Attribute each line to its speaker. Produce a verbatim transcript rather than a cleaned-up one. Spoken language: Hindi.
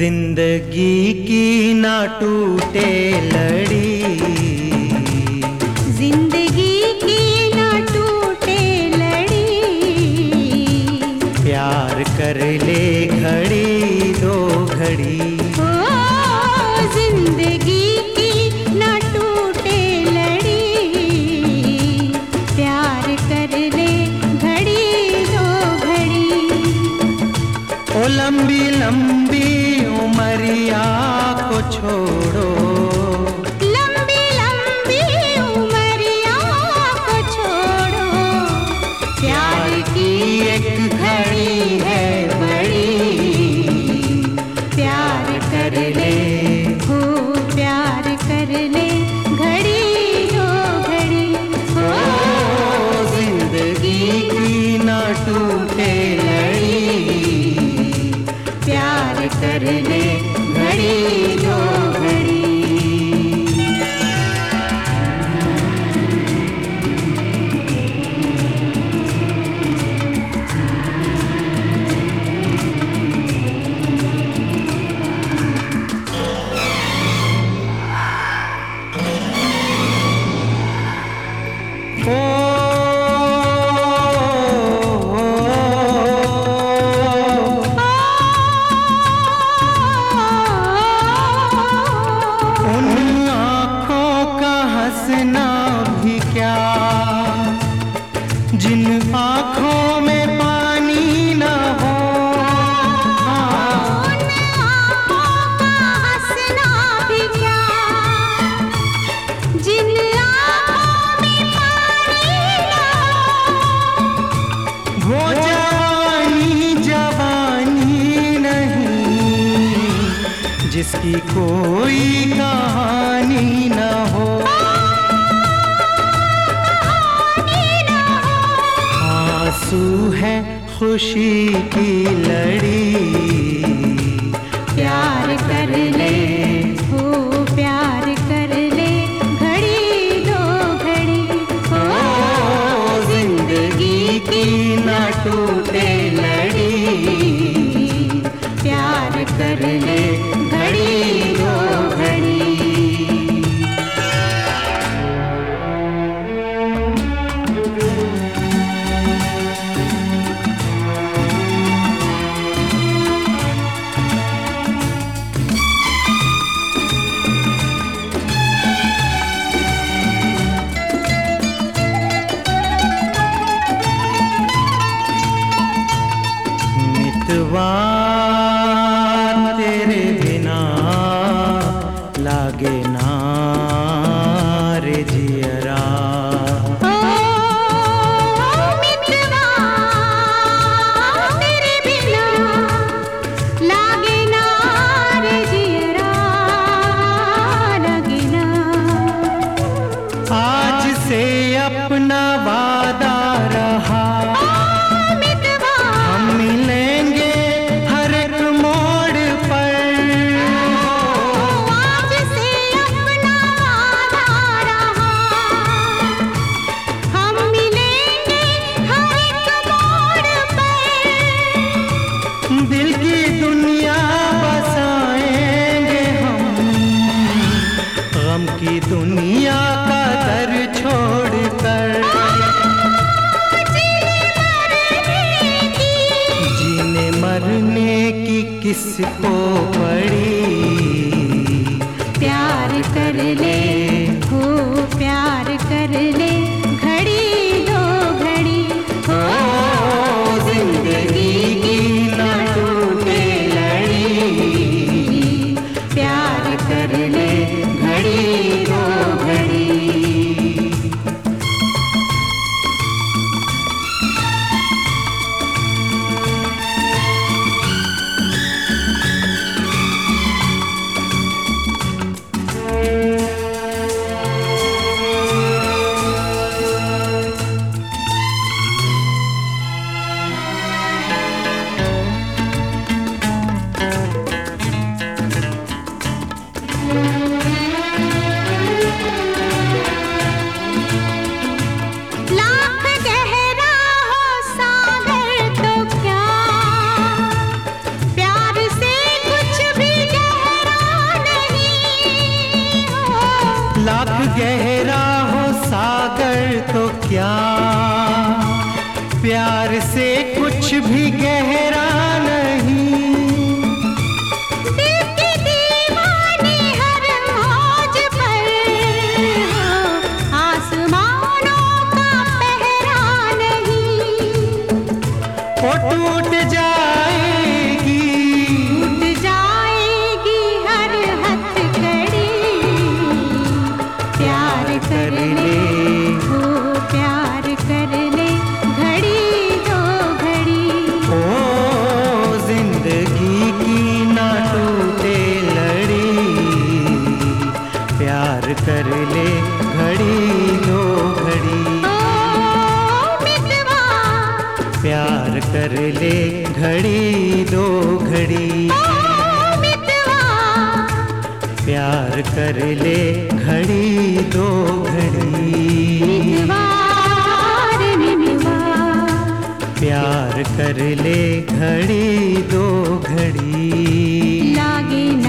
Speaker 1: जिंदगी की ना टूटे लड़ी,
Speaker 2: जिंदगी की ना टूटे लड़ी,
Speaker 1: प्यार कर ले घड़ी दो घड़ी।
Speaker 2: ओ जिंदगी की ना टूटे लड़ी, प्यार कर ले घड़ी दो घड़ी।
Speaker 1: ओ लंबी लंबी उमरिया को छोड़ो,
Speaker 2: लंबी लंबी उमरिया को छोड़ो,
Speaker 1: प्यार की एक घड़ी है बड़ी,
Speaker 2: प्यार कर ले हो प्यार कर ले घड़ी दो घड़ी।
Speaker 1: ओ जिंदगी की ना टूटे लड़ी,
Speaker 2: प्यार कर ले घड़ी दो घड़ी।
Speaker 1: जिन आँखों में पानी न हो,
Speaker 2: उन आँखों का हंसना भी क्या, जिन आँखों में पानी न हो,
Speaker 1: वो जवानी जवानी नहीं जिसकी कोई कहानी न हो। आंसू है खुशी की लड़ी,
Speaker 2: प्यार कर ले हो प्यार कर ले घड़ी दो घड़ी।
Speaker 1: ओ जिंदगी की ना टूटे लड़ी,
Speaker 2: प्यार कर ले घड़ी दो घड़ी।
Speaker 1: तेरे बिना लागे ना रे जियरा,
Speaker 2: ओ मित्रवा तेरे बिना लागे ना रे जियरा, लागे ना।
Speaker 1: आज से अपना वादा रहा, हम मिलेंगे हर एक मोड़ पर।
Speaker 2: आज से अपना वादा रहा, हम मिलेंगे हर एक मोड़ पर।
Speaker 1: दिल की दुनिया बसाएंगे हम, गम की दुनिया का दर छोड़कर। जीने मरने की किसको पड़ी,
Speaker 2: प्यार कर ले हो प्यार कर ले घड़ी दो घड़ी।
Speaker 1: ओ जिंदगी की ना टूटे लड़ी,
Speaker 2: प्यार कर ले घड़ी दो घड़ी।
Speaker 1: प्यार से कुछ भी गहरा नहीं,
Speaker 2: दिल के दीवाने हर मौज पर हो, आसमानों का पहरा नहीं।
Speaker 1: वो टूट जाएगी,
Speaker 2: टूट जाएगी हर हथकड़ी, प्यार कर ले हो, प्यार कर ले घड़ी दो घड़ी।
Speaker 1: ओ जिंदगी की ना टूटे लड़ी, प्यार कर ले घड़ी दो घड़ी,
Speaker 2: ओ मितवा,
Speaker 1: प्यार कर ले घड़ी दो घड़ी,
Speaker 2: ओ मितवा,
Speaker 1: प्यार कर ले घड़ी दो घड़ी,
Speaker 2: मितवा रे मितवा,
Speaker 1: प्यार कर ले घड़ी दो घड़ी।
Speaker 2: लागे